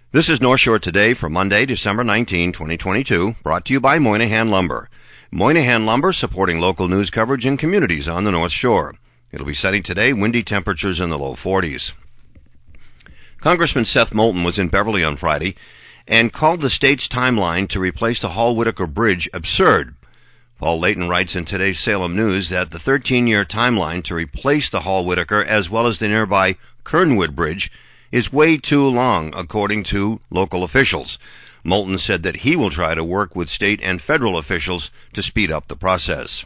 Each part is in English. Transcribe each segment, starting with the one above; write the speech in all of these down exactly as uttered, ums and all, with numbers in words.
This is North Shore Today for Monday, December nineteenth, twenty twenty-two, brought to you by Moynihan Lumber. Moynihan Lumber supporting local news coverage in communities on the North Shore. It'll be setting today windy temperatures in the low forties. Congressman Seth Moulton was in Beverly on Friday and called the state's timeline to replace the Hall-Whitaker Bridge absurd. Paul Layton writes in today's Salem News that the thirteen-year timeline to replace the Hall-Whitaker as well as the nearby Kernwood Bridge is way too long, according to local officials. Moulton said that he will try to work with state and federal officials to speed up the process.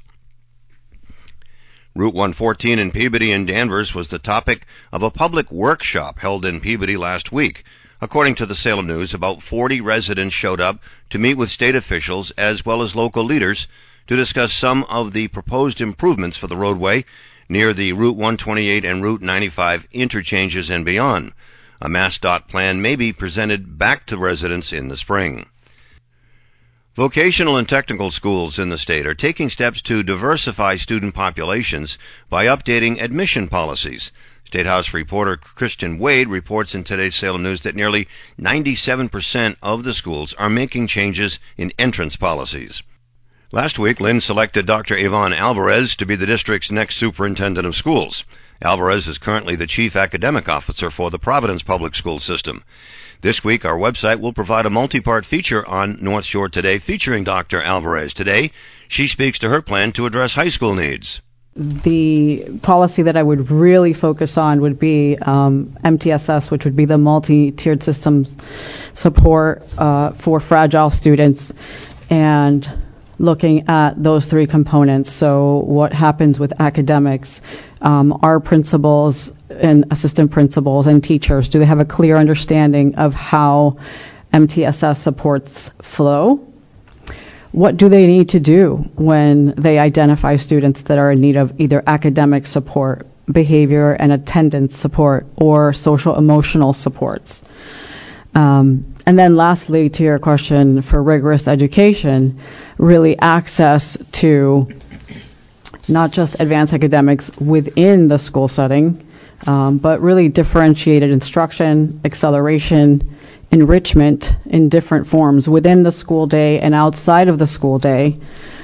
Route one fourteen in Peabody and Danvers was the topic of a public workshop held in Peabody last week. According to the Salem News, about forty residents showed up to meet with state officials as well as local leaders to discuss some of the proposed improvements for the roadway near the Route one twenty-eight and Route ninety-five interchanges and beyond. A MassDOT plan may be presented back to residents in the spring. Vocational and technical schools in the state are taking steps to diversify student populations by updating admission policies. State House reporter Christian Wade reports in today's Salem News that nearly ninety-seven percent of the schools are making changes in entrance policies. Last week, Lynn selected Doctor Yvonne Alvarez to be the district's next superintendent of schools. Alvarez is currently the chief academic officer for the Providence Public School System. This week, our website will provide a multi-part feature on North Shore Today featuring Doctor Alvarez. Today, she speaks to her plan to address high school needs. The policy that I would really focus on would be um, M T S S, which would be the multi-tiered systems support uh, for fragile students, and looking at those three components. So what happens with academics? Um, our principals and assistant principals and teachers, do they have a clear understanding of how M T S S supports flow? What do they need to do when they identify students that are in need of either academic support, behavior and attendance support, or social emotional supports? Um, and then lastly, to your question for rigorous education, really access to not just advanced academics within the school setting, um, but really differentiated instruction, acceleration, enrichment in different forms within the school day and outside of the school day,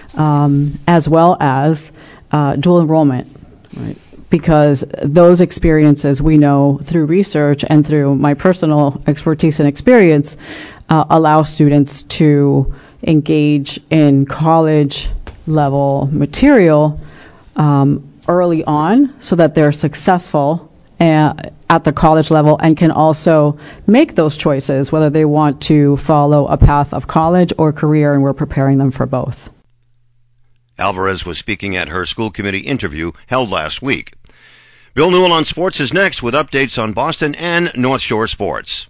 um, as well as uh, dual enrollment, right? Because those experiences we know through research and through my personal expertise and experience uh, allow students to engage in college level material um, early on so that they're successful uh, at the college level and can also make those choices whether they want to follow a path of college or career, and we're preparing them for both. Alvarez was speaking at her school committee interview held last week. Bill Newell on Sports is next with updates on Boston and North Shore sports.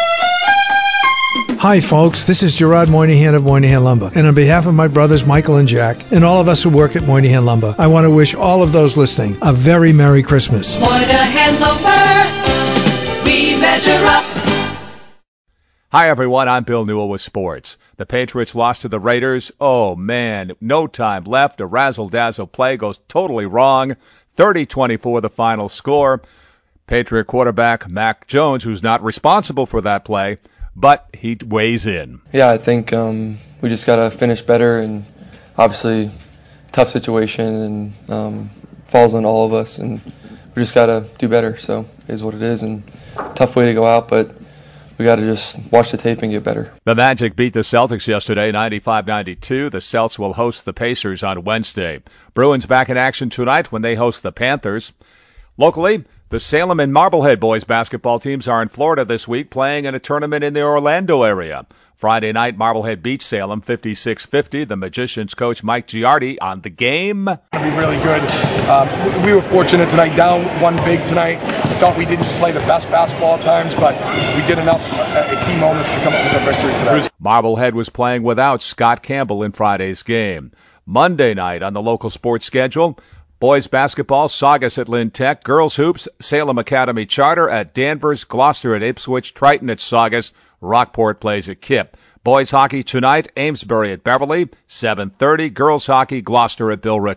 Hi, folks. This is Gerard Moynihan of Moynihan Lumber. And on behalf of my brothers Michael and Jack and all of us who work at Moynihan Lumber, I want to wish all of those listening a very Merry Christmas. Moynihan Lumber, we measure up. Hi, everyone. I'm Bill Newell with sports. The Patriots lost to the Raiders. Oh, man. No time left. A razzle-dazzle play goes totally wrong. thirty twenty-four the final score. Patriot quarterback Mac Jones, who's not responsible for that play, but he weighs in. Yeah, I think um, we just got to finish better, and obviously tough situation and um, falls on all of us, and we just got to do better. So it is what it is, and tough way to go out, but we got to just watch the tape and get better. The Magic beat the Celtics yesterday, ninety-five ninety-two. The Celts will host the Pacers on Wednesday. Bruins back in action tonight when they host the Panthers. Locally, the Salem and Marblehead boys basketball teams are in Florida this week playing in a tournament in the Orlando area. Friday night, Marblehead beat Salem fifty-six fifty. The Magicians coach Mike Giardi on the game. Be really good. Um, we were fortunate tonight, down one big tonight. I thought we didn't play the best basketball at times, but we did enough at key moments to come up with a victory today. Marblehead was playing without Scott Campbell in Friday's game. Monday night on the local sports schedule, boys basketball, Saugus at Lynn Tech. Girls hoops, Salem Academy Charter at Danvers, Gloucester at Ipswich, Triton at Saugus, Rockport plays at Kip. Boys hockey tonight, Amesbury at Beverly, seven thirty. Girls hockey, Gloucester at Billerica.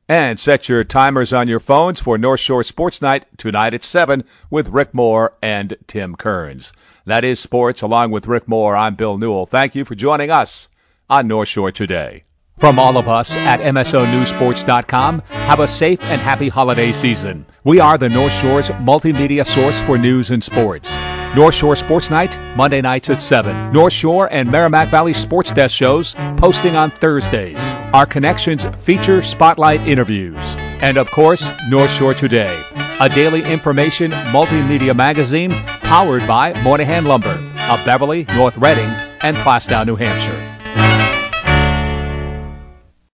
And set your timers on your phones for North Shore Sports Night tonight at seven with Rick Moore and Tim Kearns. That is sports. Along with Rick Moore, I'm Bill Newell. Thank you for joining us on North Shore Today. From all of us at M S O News Sports dot com, have a safe and happy holiday season. We are the North Shore's multimedia source for news and sports. North Shore Sports Night, Monday nights at seven. North Shore and Merrimack Valley Sports Desk shows posting on Thursdays. Our connections feature spotlight interviews. And of course, North Shore Today, a daily information multimedia magazine powered by Moynihan Lumber of Beverly, North Reading, and Plastow, New Hampshire.